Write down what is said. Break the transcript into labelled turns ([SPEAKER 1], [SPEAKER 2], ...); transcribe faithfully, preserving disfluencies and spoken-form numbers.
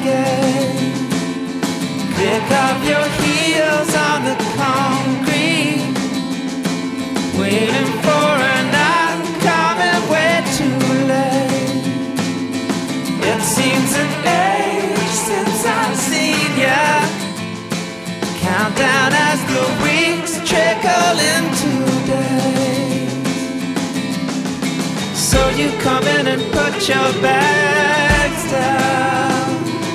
[SPEAKER 1] again. Kick up your heels on the concrete, waiting for an coming way too late. It seems an age since I've seen ya. Countdown as the weeks trickle into days. So you come in and put your bags down.